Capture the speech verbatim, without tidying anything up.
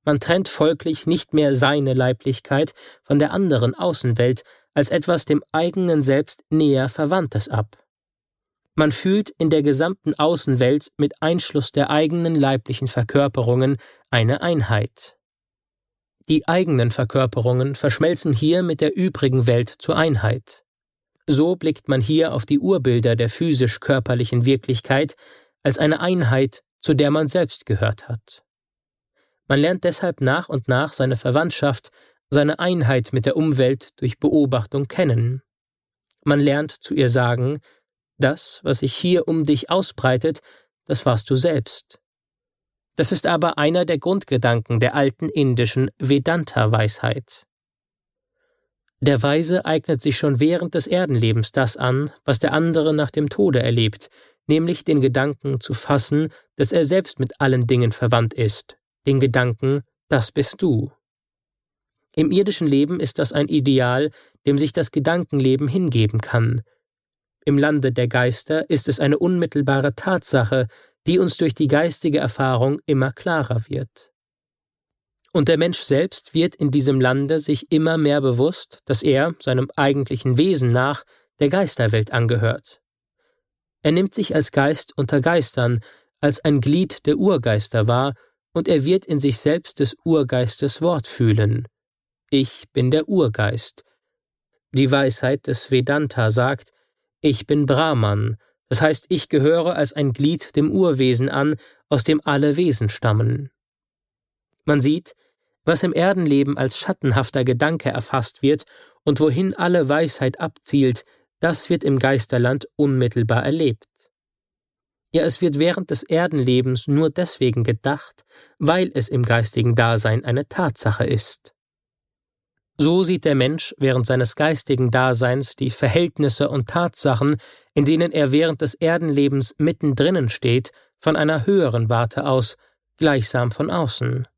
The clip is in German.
Man trennt folglich nicht mehr seine Leiblichkeit von der anderen Außenwelt als etwas dem eigenen Selbst näher Verwandtes ab. Man fühlt in der gesamten Außenwelt mit Einschluss der eigenen leiblichen Verkörperungen eine Einheit. Die eigenen Verkörperungen verschmelzen hier mit der übrigen Welt zur Einheit. So blickt man hier auf die Urbilder der physisch-körperlichen Wirklichkeit als eine Einheit, zu der man selbst gehört hat. Man lernt deshalb nach und nach seine Verwandtschaft, seine Einheit mit der Umwelt durch Beobachtung kennen. Man lernt zu ihr sagen: Das, was sich hier um dich ausbreitet, das warst du selbst. Das ist aber einer der Grundgedanken der alten indischen Vedanta-Weisheit. Der Weise eignet sich schon während des Erdenlebens das an, was der andere nach dem Tode erlebt, nämlich den Gedanken zu fassen, dass er selbst mit allen Dingen verwandt ist, den Gedanken, das bist du. Im irdischen Leben ist das ein Ideal, dem sich das Gedankenleben hingeben kann. Im Lande der Geister ist es eine unmittelbare Tatsache, die uns durch die geistige Erfahrung immer klarer wird. Und der Mensch selbst wird in diesem Lande sich immer mehr bewusst, dass er, seinem eigentlichen Wesen nach, der Geisterwelt angehört. Er nimmt sich als Geist unter Geistern, als ein Glied der Urgeister wahr, und er wird in sich selbst des Urgeistes Wort fühlen. Ich bin der Urgeist. Die Weisheit des Vedanta sagt: Ich bin Brahman, das heißt, ich gehöre als ein Glied dem Urwesen an, aus dem alle Wesen stammen. Man sieht, was im Erdenleben als schattenhafter Gedanke erfasst wird und wohin alle Weisheit abzielt, das wird im Geisterland unmittelbar erlebt. Ja, es wird während des Erdenlebens nur deswegen gedacht, weil es im geistigen Dasein eine Tatsache ist. So sieht der Mensch während seines geistigen Daseins die Verhältnisse und Tatsachen, in denen er während des Erdenlebens mittendrinnen steht, von einer höheren Warte aus, gleichsam von außen.